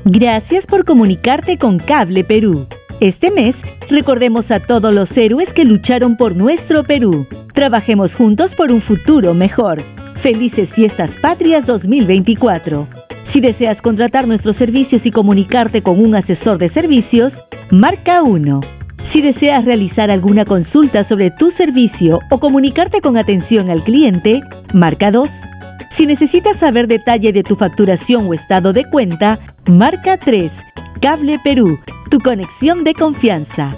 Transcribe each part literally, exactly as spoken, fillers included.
Gracias por comunicarte con Cable Perú. Este mes, recordemos a todos los héroes que lucharon por nuestro Perú. Trabajemos juntos por un futuro mejor. Felices Fiestas Patrias dos mil veinticuatro. Si deseas contratar nuestros servicios y comunicarte con un asesor de servicios, marca uno. Si deseas realizar alguna consulta sobre tu servicio o comunicarte con atención al cliente, marca dos. Si necesitas saber detalle de tu facturación o estado de cuenta, marca tres. Cable Perú, tu conexión de confianza.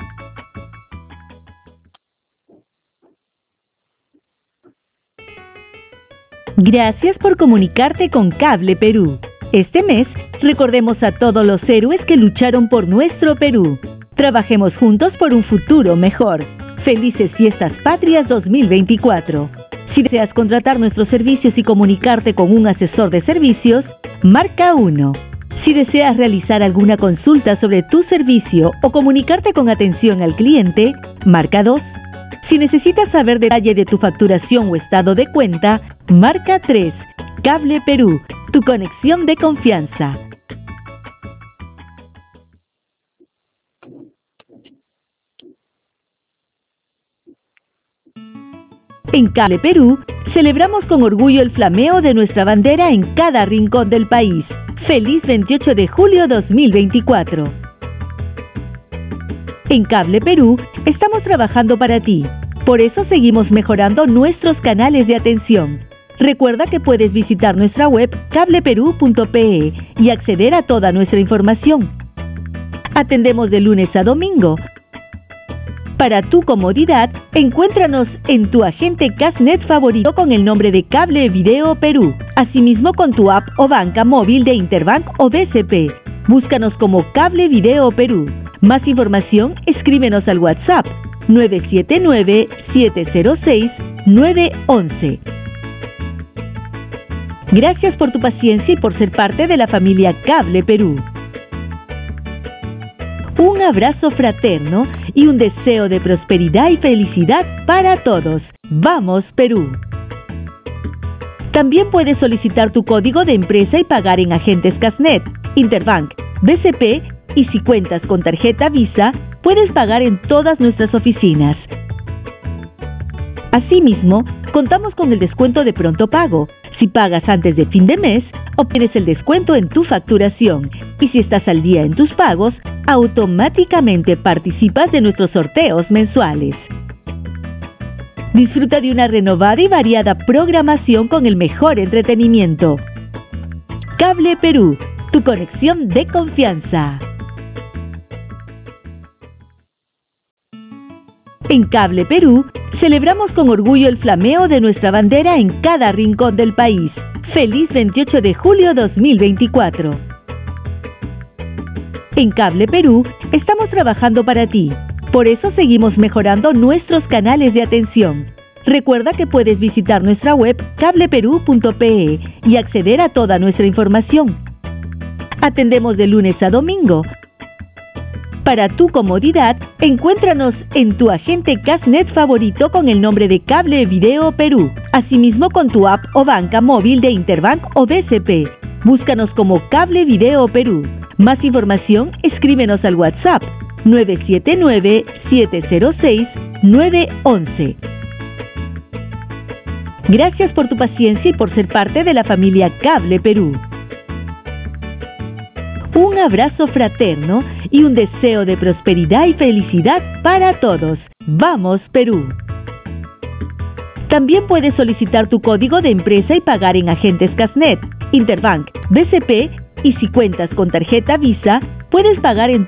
Gracias por comunicarte con Cable Perú. Este mes, recordemos a todos los héroes que lucharon por nuestro Perú. Trabajemos juntos por un futuro mejor. Felices Fiestas Patrias dos mil veinticuatro. Si deseas contratar nuestros servicios y comunicarte con un asesor de servicios, marca uno. Si deseas realizar alguna consulta sobre tu servicio o comunicarte con atención al cliente, marca dos. Si necesitas saber detalle de tu facturación o estado de cuenta, marca tres. Cable Perú, tu conexión de confianza. En Cable Perú, celebramos con orgullo el flameo de nuestra bandera en cada rincón del país. ¡Feliz veintiocho de julio dos mil veinticuatro! En Cable Perú, estamos trabajando para ti. Por eso seguimos mejorando nuestros canales de atención. Recuerda que puedes visitar nuestra web cable perú punto pe y acceder a toda nuestra información. Atendemos de lunes a domingo. Para tu comodidad, encuéntranos en tu agente Casnet favorito con el nombre de Cable Video Perú. Asimismo con tu app o banca móvil de Interbank o B C P. Búscanos como Cable Video Perú. Más información, escríbenos al WhatsApp nueve siete nueve, siete cero seis, nueve uno uno. Gracias por tu paciencia y por ser parte de la familia Cable Perú. Un abrazo fraterno y un deseo de prosperidad y felicidad para todos. ¡Vamos, Perú! También puedes solicitar tu código de empresa y pagar en agentes Casnet, Interbank, B C P y si cuentas con tarjeta Visa, puedes pagar en todas nuestras oficinas. Asimismo, contamos con el descuento de pronto pago. Si pagas antes de fin de mes, obtienes el descuento en tu facturación. Y si estás al día en tus pagos, automáticamente participas de nuestros sorteos mensuales. Disfruta de una renovada y variada programación con el mejor entretenimiento. Cable Perú, tu conexión de confianza. En Cable Perú, celebramos con orgullo el flameo de nuestra bandera en cada rincón del país. ¡Feliz veintiocho de julio dos mil veinticuatro! En Cable Perú, estamos trabajando para ti. Por eso seguimos mejorando nuestros canales de atención. Recuerda que puedes visitar nuestra web cable perú punto pe y acceder a toda nuestra información. Atendemos de lunes a domingo. Para tu comodidad, encuéntranos en tu agente Casnet favorito con el nombre de Cable Video Perú. Asimismo con tu app o banca móvil de Interbank o B C P. Búscanos como Cable Video Perú. Más información, escríbenos al WhatsApp nueve siete nueve, siete cero seis, nueve uno uno. Gracias por tu paciencia y por ser parte de la familia Cable Perú. Un abrazo fraterno y un deseo de prosperidad y felicidad para todos. ¡Vamos, Perú! También puedes solicitar tu código de empresa y pagar en agentes Casnet, Interbank, B C P y si cuentas con tarjeta Visa, puedes pagar en